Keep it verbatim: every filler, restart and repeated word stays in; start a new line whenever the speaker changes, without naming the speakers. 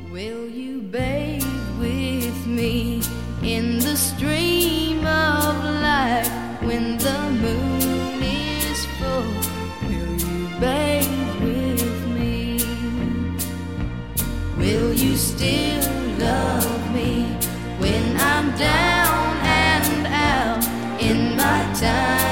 Will you bathe with me in the stream of light when the moon is full? Will you bathe with me? Will you still love me when I'm down and out in my time?